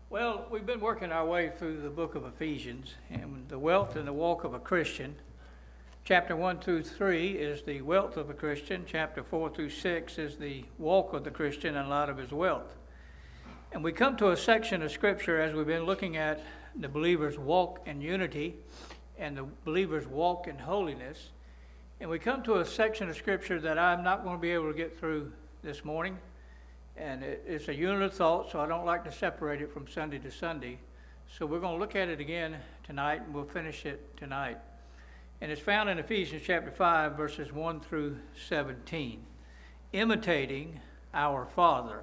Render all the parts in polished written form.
Well, we've been working our way through the book of Ephesians, and the wealth and the walk of a Christian. Chapter 1 through 3 is the wealth of a Christian. Chapter 4 through 6 is the walk of the Christian and a lot of his wealth. And we come to a section of Scripture as we've been looking at the believer's walk in unity and the believer's walk in holiness. And we come to a section of Scripture that I'm not going to be able to get through this morning. And it's a unit of thought, so I don't like to separate it from Sunday to Sunday. So we're going to look at it again tonight, and we'll finish it tonight. And it's found in Ephesians chapter 5, verses 1 through 17. Imitating our Father.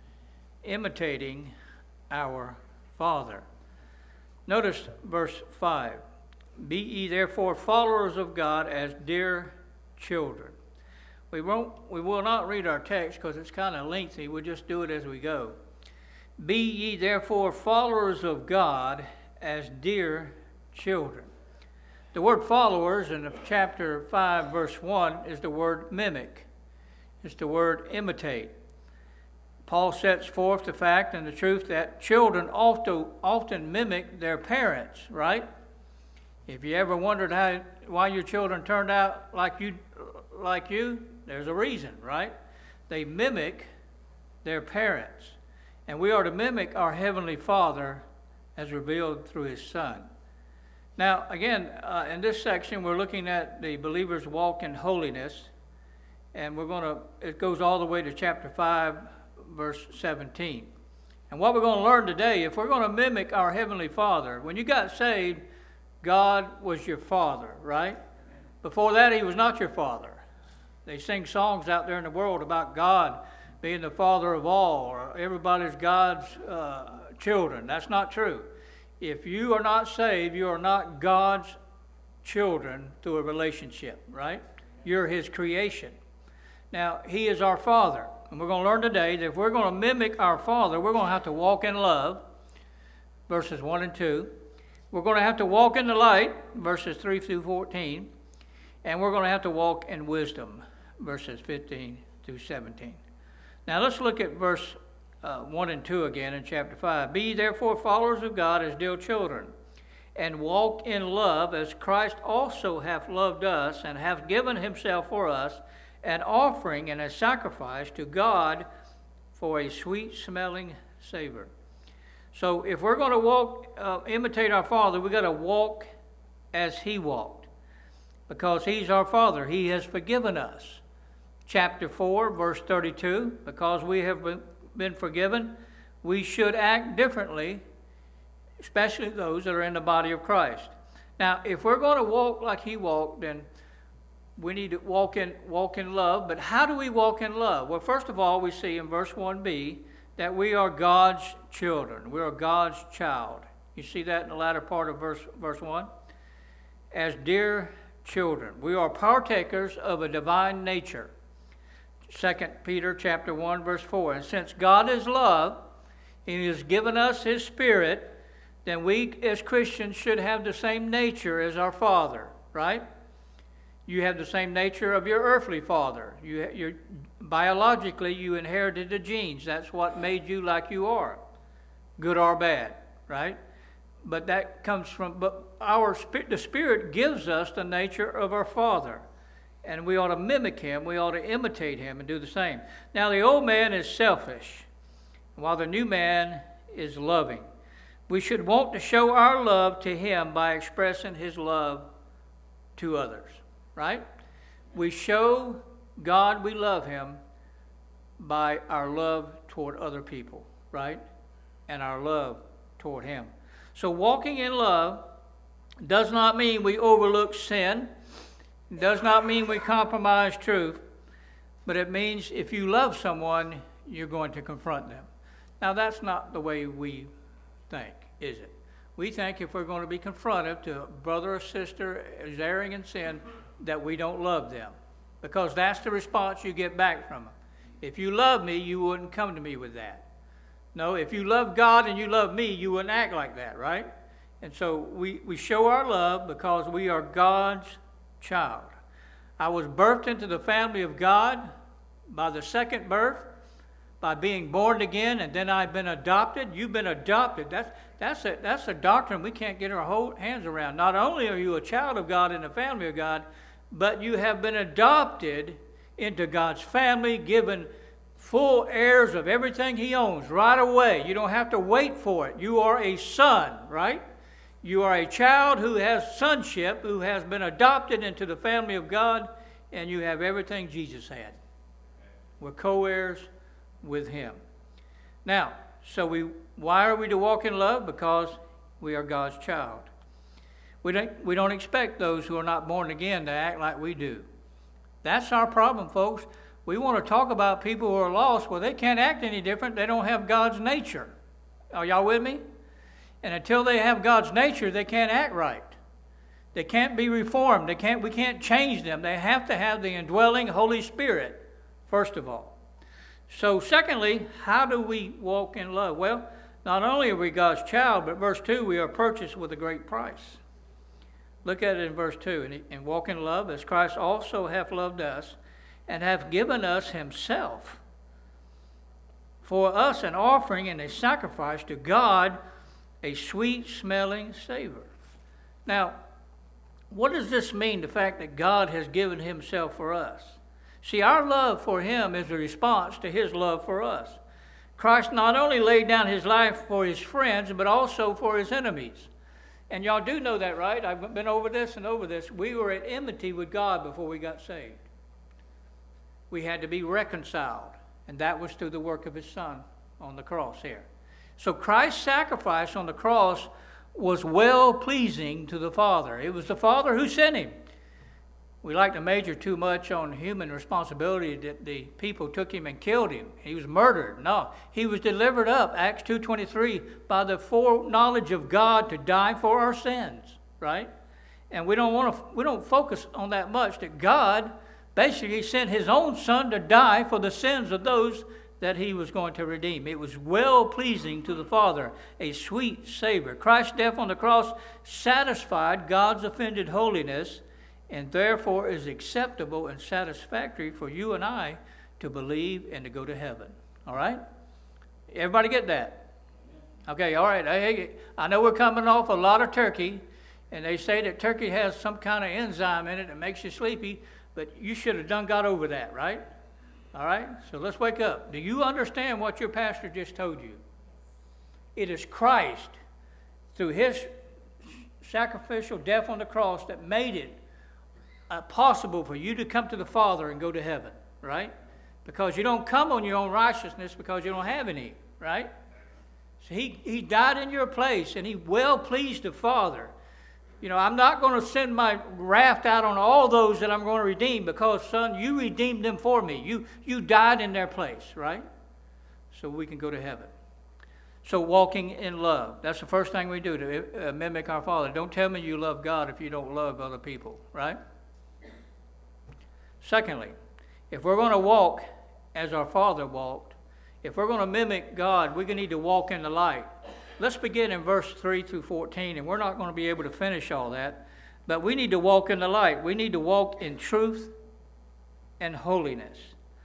Imitating our Father. Notice verse 5. Be ye therefore followers of God as dear children. We will not read our text because it's kind of lengthy. We'll just do it as we go. Be ye therefore followers of God as dear children. The word followers in chapter 5, verse 1 is the word mimic. It's the word imitate. Paul sets forth the fact and the truth that children often mimic their parents, right? If you ever wondered why your children turned out like you, there's a reason, right? They mimic their parents. And we are to mimic our Heavenly Father as revealed through His Son. Now, again, in this section, we're looking at the believer's walk in holiness. And it goes all the way to chapter 5, verse 17. And what we're going to learn today, if we're going to mimic our Heavenly Father, when you got saved, God was your Father, right? Before that, He was not your Father. They sing songs out there in the world about God being the Father of all, or everybody's God's children. That's not true. If you are not saved, you are not God's children through a relationship, right? You're His creation. Now, He is our Father. And we're going to learn today that if we're going to mimic our Father, we're going to have to walk in love, verses 1 and 2. We're going to have to walk in the light, verses 3 through 14. And we're going to have to walk in wisdom, verses 15 through 17. Now let's look at verse 1 and 2 again in chapter 5. Be ye therefore followers of God as dear children, and walk in love as Christ also hath loved us, and hath given Himself for us, an offering and a sacrifice to God for a sweet-smelling savor. So if we're going to imitate our Father, we've got to walk as He walked, because He's our Father. He has forgiven us. Chapter 4, verse 32, because we have been forgiven, we should act differently, especially those that are in the body of Christ. Now, if we're going to walk like He walked, then we need to walk in love. But how do we walk in love? Well, first of all, we see in verse 1b that we are God's children. We are God's child. You see that in the latter part of verse 1? As dear children. We are partakers of a divine nature. 2 Peter chapter 1, verse 4. And since God is love, and He has given us His Spirit, then we as Christians should have the same nature as our Father, right? You have the same nature of your earthly father. Biologically, you inherited the genes. That's what made you like you are, good or bad, right? But that comes from, the Spirit gives us the nature of our Father. And we ought to mimic Him, we ought to imitate Him and do the same. Now the old man is selfish, while the new man is loving. We should want to show our love to Him by expressing His love to others, right? We show God we love Him by our love toward other people, right? And our love toward Him. So walking in love does not mean we overlook sin. It does not mean we compromise truth. But it means if you love someone, you're going to confront them. Now, that's not the way we think, is it? We think if we're going to be confronted to a brother or sister is erring in sin, that we don't love them. Because that's the response you get back from them. If you love me, you wouldn't come to me with that. No, if you love God and you love me, you wouldn't act like that, right? And so we show our love because we are God's child. I was birthed into the family of God by the second birth, by being born again, and then I've been adopted. You've been adopted. That's a doctrine we can't get our hands around. Not only are you a child of God in the family of God, but you have been adopted into God's family, given full heirs of everything He owns right away. You don't have to wait for it. You are a son, right? You are a child who has sonship, who has been adopted into the family of God, and you have everything Jesus had. We're co-heirs with Him. Now, why are we to walk in love? Because we are God's child. We don't expect those who are not born again to act like we do. That's our problem, folks. We want to talk about people who are lost. Well, they can't act any different. They don't have God's nature. Are y'all with me? And until they have God's nature, they can't act right. They can't be reformed. We can't change them. They have to have the indwelling Holy Spirit, first of all. So secondly, how do we walk in love? Well, not only are we God's child, but verse 2, we are purchased with a great price. Look at it in verse 2. And walk in love as Christ also hath loved us, and hath given us Himself for us an offering and a sacrifice to God, a sweet-smelling savor. Now, what does this mean, the fact that God has given Himself for us? See, our love for Him is a response to His love for us. Christ not only laid down His life for His friends, but also for His enemies. And y'all do know that, right? I've been over this and over this. We were at enmity with God before we got saved. We had to be reconciled, and that was through the work of His Son on the cross here. So Christ's sacrifice on the cross was well-pleasing to the Father. It was the Father who sent Him. We like to major too much on human responsibility that the people took Him and killed Him. He was murdered. No, He was delivered up, Acts 2:23, by the foreknowledge of God to die for our sins, right? And we don't focus on that much, that God basically sent His own Son to die for the sins of those that He was going to redeem. It was well-pleasing to the Father, a sweet savor. Christ's death on the cross satisfied God's offended holiness, and therefore is acceptable and satisfactory for you and I to believe and to go to heaven. All right? Everybody get that? Okay, all right. Hey, I know we're coming off a lot of turkey, and they say that turkey has some kind of enzyme in it that makes you sleepy, but you should have got over that, right? All right? So let's wake up. Do you understand what your pastor just told you? It is Christ, through His sacrificial death on the cross, that made it possible for you to come to the Father and go to heaven, right? Because you don't come on your own righteousness because you don't have any, right? So He died in your place, and He well pleased the Father. You know, I'm not going to send my wrath out on all those that I'm going to redeem because, son, you redeemed them for me. You died in their place, right? So we can go to heaven. So walking in love. That's the first thing we do to mimic our Father. Don't tell me you love God if you don't love other people, right? Secondly, if we're going to walk as our Father walked, if we're going to mimic God, we're going to need to walk in the light. Let's begin in verse 3 through 14, and we're not going to be able to finish all that, but we need to walk in the light. We need to walk in truth and holiness.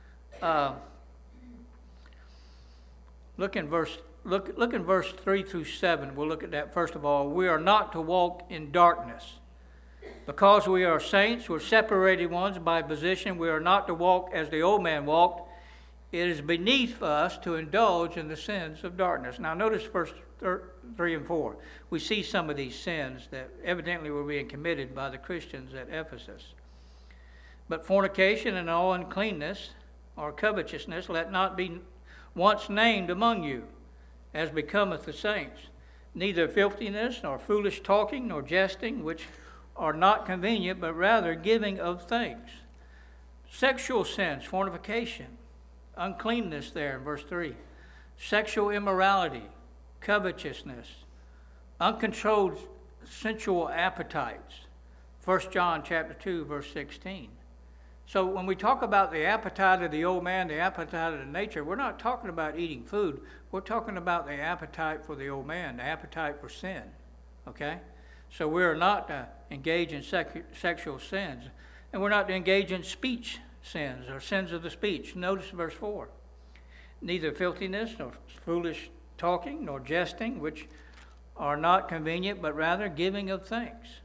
Look in verse 3 through 7. We'll look at that first of all. We are not to walk in darkness. Because we are saints, we're separated ones by position. We are not to walk as the old man walked. It is beneath us to indulge in the sins of darkness. Now notice verse 3 and 4. We see some of these sins that evidently were being committed by the Christians at Ephesus. But fornication and all uncleanness or covetousness let not be once named among you, as becometh the saints. Neither filthiness, nor foolish talking, nor jesting, which are not convenient, but rather giving of thanks. Sexual sins, fornication, uncleanness there in verse 3. Sexual immorality, covetousness, uncontrolled sensual appetites. 1 John chapter 2, verse 16. So when we talk about the appetite of the old man, the appetite of the nature, we're not talking about eating food. We're talking about the appetite for the old man, the appetite for sin. Okay? So we're not to engage in sexual sins. And we're not to engage in speech sins or sins of the speech. Notice verse 4. neither filthiness, nor foolish talking, nor jesting, which are not convenient, but rather giving of thanks.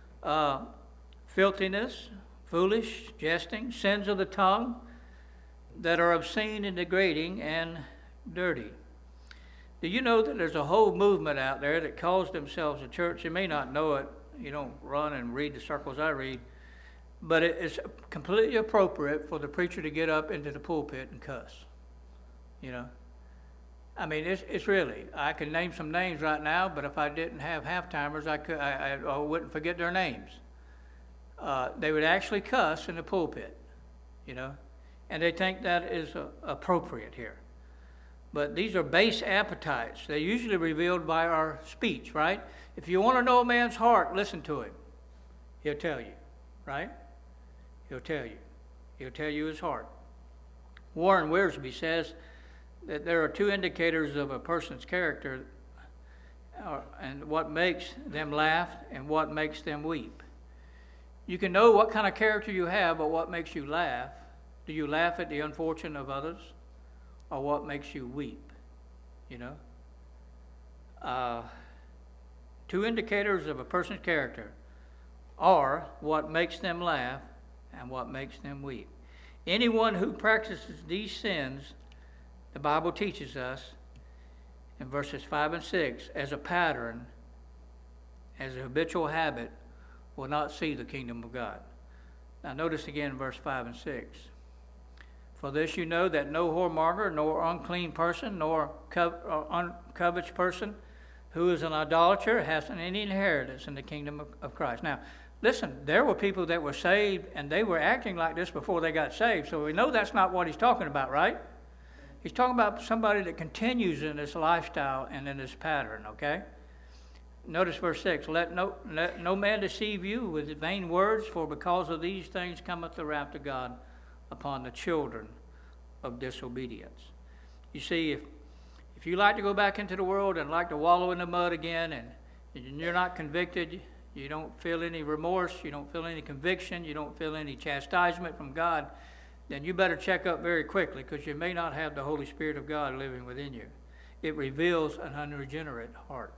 Filthiness, foolish, jesting, sins of the tongue that are obscene and degrading and dirty. Do you know that there's a whole movement out there that calls themselves a church? You may not know it. You don't run and read the circles I read. But it's completely appropriate for the preacher to get up into the pulpit and cuss. You know? I mean, it's really, I can name some names right now, but if I didn't have half-timers, I wouldn't forget their names. They would actually cuss in the pulpit, you know? And they think that is appropriate here. But these are base appetites. They're usually revealed by our speech, right? If you want to know a man's heart, listen to him. He'll tell you, right? He'll tell you. He'll tell you his heart. Warren Wiersbe says that there are two indicators of a person's character, and what makes them laugh and what makes them weep. You can know what kind of character you have, but what makes you laugh? Do you laugh at the unfortune of others? Or what makes you weep? You know? Two indicators of a person's character are what makes them laugh and what makes them weep. Anyone who practices these sins, the Bible teaches us in verses 5 and 6, as a pattern, as a habitual habit, will not see the kingdom of God. Now notice again verse 5 and 6. For this you know that no whoremonger, nor unclean person, nor covetous person who is an idolater has any inheritance in the kingdom of Christ. Now, listen, there were people that were saved, and they were acting like this before they got saved. So we know that's not what he's talking about, right? He's talking about somebody that continues in this lifestyle and in this pattern, okay? Notice verse 6. Let no man deceive you with vain words, for because of these things cometh the wrath of God upon the children of disobedience. You see, if you like to go back into the world and like to wallow in the mud again, and you're not convicted, you don't feel any remorse, you don't feel any conviction, you don't feel any chastisement from God, then you better check up very quickly, because you may not have the Holy Spirit of God living within you. It reveals an unregenerate heart.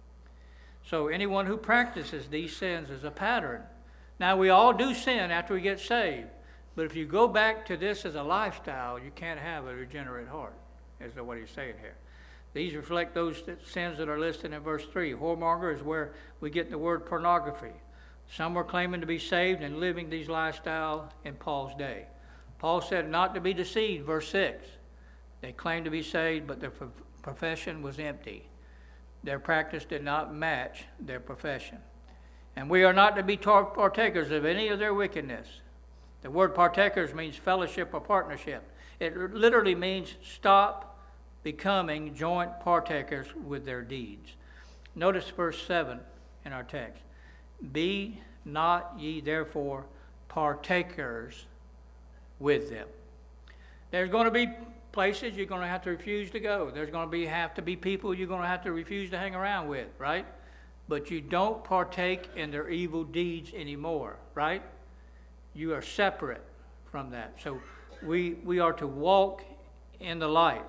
So anyone who practices these sins is a pattern. Now, we all do sin after we get saved. But if you go back to this as a lifestyle, you can't have a regenerate heart, is what he's saying here. These reflect those sins that are listed in verse 3. Whoremonger is where we get the word pornography. Some were claiming to be saved and living these lifestyles in Paul's day. Paul said not to be deceived, verse 6. They claimed to be saved, but their profession was empty. Their practice did not match their profession. And we are not to be partakers of any of their wickedness. The word partakers means fellowship or partnership. It literally means stop becoming joint partakers with their deeds. Notice verse 7 in our text. Be not ye therefore partakers with them. There's going to be places you're going to have to refuse to go. There's going to have to be people you're going to have to refuse to hang around with, right? But you don't partake in their evil deeds anymore, right? You are separate from that. So we are to walk in the light.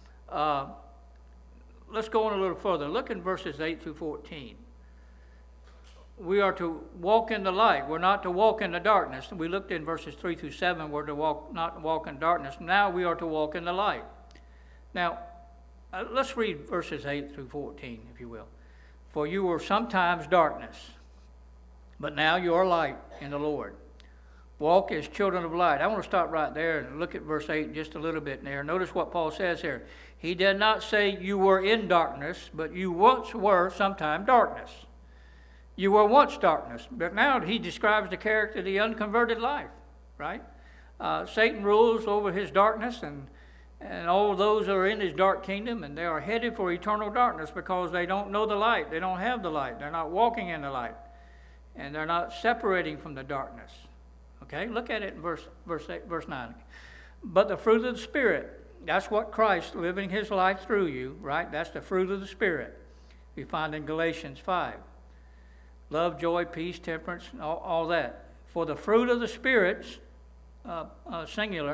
Let's go on a little further. Look in verses 8 through 14. We are to walk in the light. We're not to walk in the darkness. We looked in verses 3 through 7. We're to not walk in darkness. Now we are to walk in the light. Now, let's read verses 8 through 14, if you will. For you were sometimes darkness, but now you are light in the Lord. Walk as children of light. I want to stop right there and look at verse 8 just a little bit there. Notice what Paul says here. He did not say you were in darkness, but you once were sometime darkness. You were once darkness, but now he describes the character of the unconverted life, right? Satan rules over his darkness, and all those who are in his dark kingdom, and they are headed for eternal darkness because they don't know the light. They don't have the light. They're not walking in the light, and they're not separating from the darkness. Okay, look at it in verse 9. But the fruit of the Spirit, that's what Christ living his life through you, right? That's the fruit of the Spirit we find in Galatians 5. Love, joy, peace, temperance, all that. For the fruit of the Spirit, singular,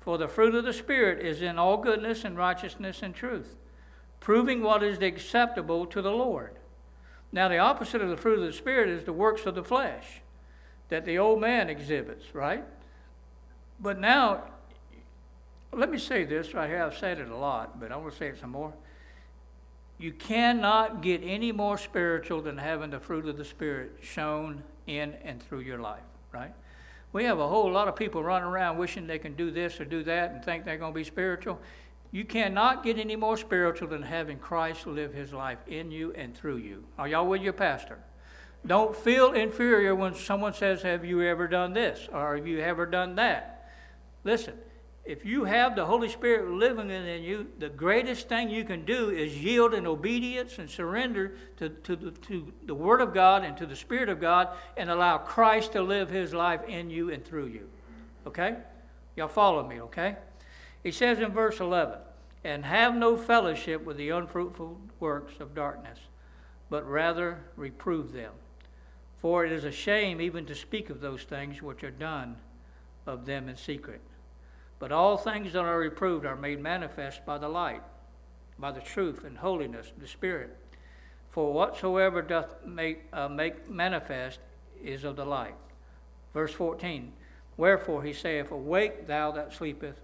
For the fruit of the Spirit is in all goodness and righteousness and truth, proving what is acceptable to the Lord. Now, the opposite of the fruit of the Spirit is the works of the flesh that the old man exhibits, right? But now, let me say this right here. I've said it a lot, but I want to say it some more. You cannot get any more spiritual than having the fruit of the Spirit shown in and through your life, right? We have a whole lot of people running around wishing they can do this or do that and think they're going to be spiritual. You cannot get any more spiritual than having Christ live his life in you and through you. Are y'all with your pastor? Don't feel inferior when someone says, have you ever done this? Or have you ever done that? Listen, if you have the Holy Spirit living in you, the greatest thing you can do is yield in obedience and surrender to the Word of God and to the Spirit of God and allow Christ to live his life in you and through you. Okay? Y'all follow me, okay? He says in verse 11, and have no fellowship with the unfruitful works of darkness, but rather reprove them. For it is a shame even to speak of those things which are done of them in secret. But all things that are reproved are made manifest by the light, by the truth and holiness of the Spirit. For whatsoever doth make manifest is of the light. Verse 14, wherefore he saith, awake thou that sleepest,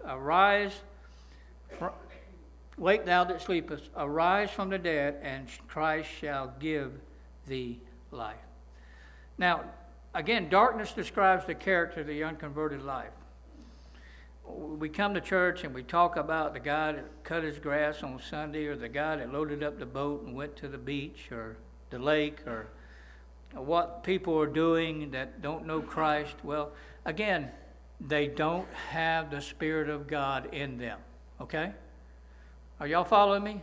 wake thou that sleepest, arise from the dead, and Christ shall give thee life. Now, again, darkness describes the character of the unconverted life. We come to church and we talk about the guy that cut his grass on Sunday, or the guy that loaded up the boat and went to the beach or the lake, or what people are doing that don't know Christ. Well, again, they don't have the Spirit of God in them, okay? Are y'all following me?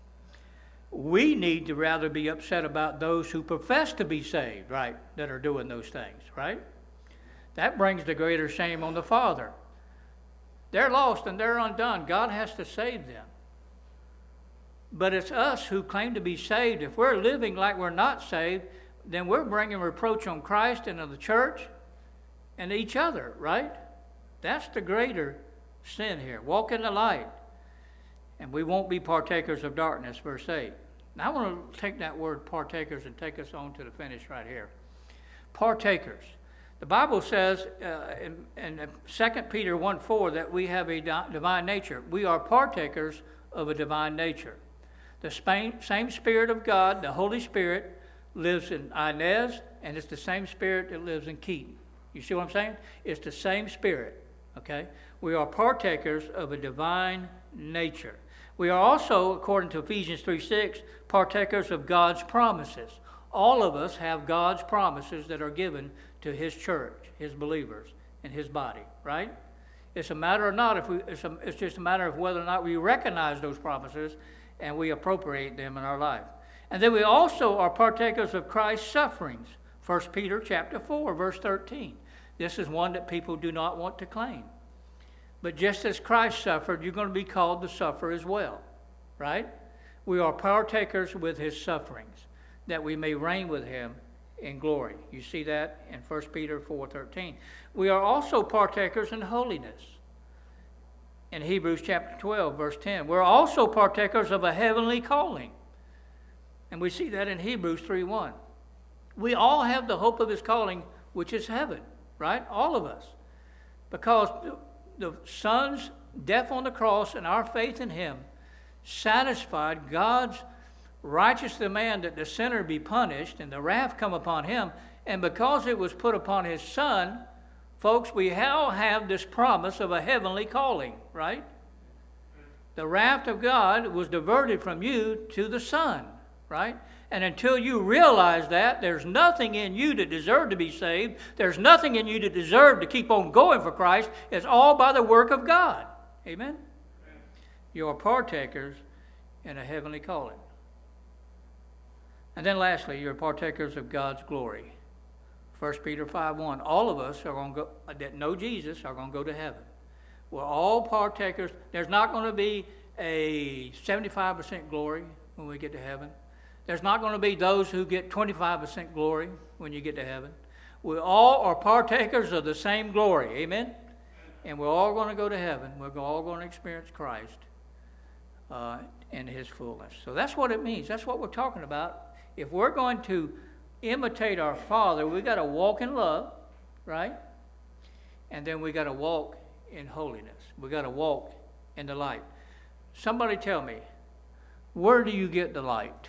We need to rather be upset about those who profess to be saved, right, that are doing those things, right? That brings the greater shame on the Father. They're lost and they're undone. God has to save them. But it's us who claim to be saved. If we're living like we're not saved, then we're bringing reproach on Christ and on the church and each other, right? That's the greater sin here. Walk in the light, and we won't be partakers of darkness, verse 8. Now I want to take that word partakers and take us on to the finish right here. Partakers. The Bible says in 2 Peter 1:4 that we have a divine nature. We are partakers of a divine nature. The same Spirit of God, the Holy Spirit, lives in Inez, and it's the same Spirit that lives in Keaton. You see what I'm saying? It's the same Spirit, okay? We are partakers of a divine nature. We are also, according to Ephesians 3:6, partakers of God's promises. All of us have God's promises that are given to his church, his believers, and his body, right? It's a matter of not it's just a matter of whether or not we recognize those promises and we appropriate them in our life. And then we also are partakers of Christ's sufferings. 1 Peter chapter 4, verse 13. This is one that people do not want to claim. But just as Christ suffered, you're going to be called to suffer as well, right? We are partakers with his sufferings, that we may reign with him in glory. You see that in 1 Peter 4:13. We are also partakers in holiness. In Hebrews chapter 12, verse 10. We're also partakers of a heavenly calling. And we see that in Hebrews 3:1. We all have the hope of his calling, which is heaven, right? All of us. Because the Son's death on the cross and our faith in him satisfied God's righteous demand that the sinner be punished and the wrath come upon him. And because it was put upon his Son, folks, we now have this promise of a heavenly calling, right? The wrath of God was diverted from you to the Son, right? And until you realize that, there's nothing in you to deserve to be saved. There's nothing in you to deserve to keep on going for Christ. It's all by the work of God. Amen? You are partakers in a heavenly calling. And then lastly, you're partakers of God's glory. 1 Peter 5:1. All of us are going to go, that know Jesus are going to go to heaven. We're all partakers. There's not going to be a 75% glory when we get to heaven. There's not going to be those who get 25% glory when you get to heaven. We all are partakers of the same glory. Amen? And we're all going to go to heaven. We're all going to experience Christ in his fullness. So that's what it means. That's what we're talking about. If we're going to imitate our Father, we got to walk in love, right? And then we got to walk in holiness. We got to walk in the light. Somebody tell me, where do you get the light?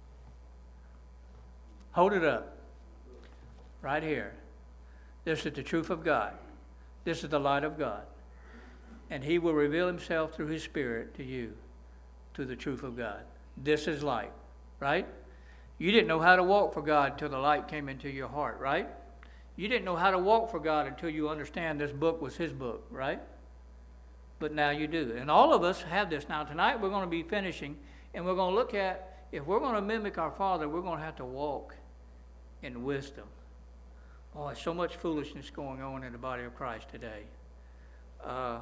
Hold it up. Right here. This is the truth of God. This is the light of God. And he will reveal himself through his Spirit to you, to the truth of God. This is light, right? You didn't know how to walk for God until the light came into your heart, right? You didn't know how to walk for God until you understand this book was his book, right? But now you do. And all of us have this. Now tonight we're going to be finishing, and we're going to look at, if we're going to mimic our Father, we're going to have to walk in wisdom. Oh, there's so much foolishness going on in the body of Christ today. I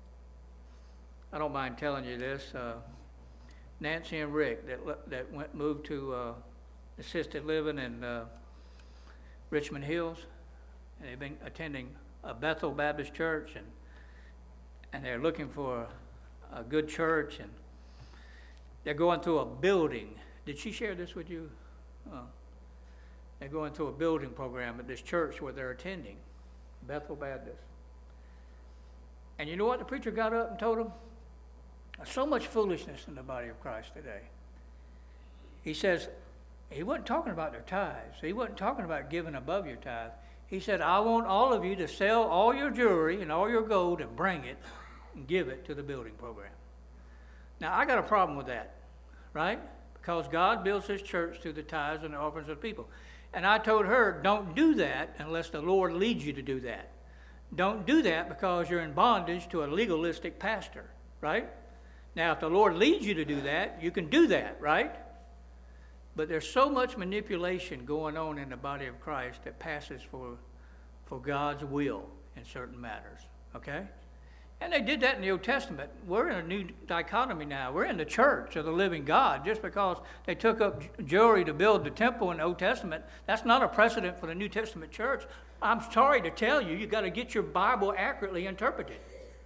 don't mind telling you this. Nancy and Rick that moved to assisted living in Richmond Hills, and they've been attending a Bethel Baptist church, and they're looking for a good church, and they're going through a building. Did she share this with you? They're going through a building program at this church where they're attending, Bethel Baptist. And you know what the preacher got up and told them? There's so much foolishness in the body of Christ today. He says, he wasn't talking about their tithes. He wasn't talking about giving above your tithe. He said, I want all of you to sell all your jewelry and all your gold and bring it and give it to the building program. Now, I got a problem with that, right? Because God builds his church through the tithes and the offerings of the people. And I told her, don't do that unless the Lord leads you to do that. Don't do that because you're in bondage to a legalistic pastor, right? Now, if the Lord leads you to do that, you can do that, right? But there's so much manipulation going on in the body of Christ that passes for God's will in certain matters, okay? And they did that in the Old Testament. We're in a new dichotomy now. We're in the church of the living God. Just because they took up jewelry to build the temple in the Old Testament, that's not a precedent for the New Testament church. I'm sorry to tell you, you've got to get your Bible accurately interpreted.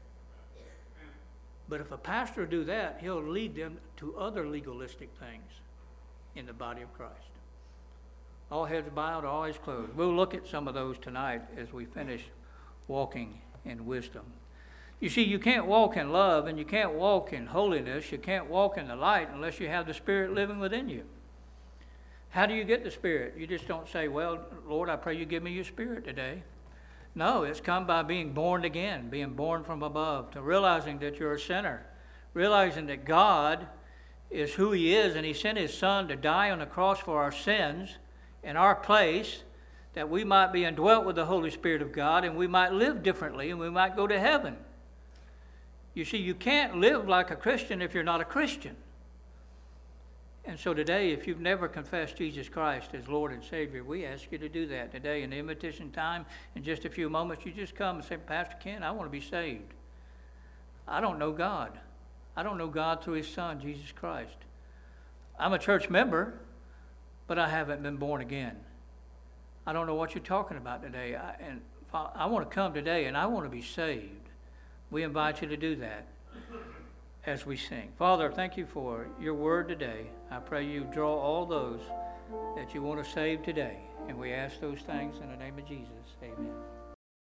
But if a pastor do that, he'll lead them to other legalistic things in the body of Christ. All heads bowed, all eyes closed. We'll look at some of those tonight as we finish walking in wisdom. You see, you can't walk in love and you can't walk in holiness. You can't walk in the light unless you have the Spirit living within you. How do you get the Spirit? You just don't say, well, Lord, I pray you give me your Spirit today. No, it's come by being born again, being born from above, to realizing that you're a sinner, realizing that God is who he is, and he sent his Son to die on the cross for our sins in our place, that we might be indwelt with the Holy Spirit of God, and we might live differently, and we might go to heaven. You see, you can't live like a Christian if you're not a Christian. And so today, if you've never confessed Jesus Christ as Lord and Savior, we ask you to do that today in the invitation time. In just a few moments, you just come and say, Pastor Ken, I want to be saved. I don't know God. I don't know God through his Son, Jesus Christ. I'm a church member, but I haven't been born again. I don't know what you're talking about today. I want to come today, and I want to be saved. We invite you to do that as we sing. Father, thank you for your word today. I pray you draw all those that you want to save today. And we ask those things in the name of Jesus. Amen.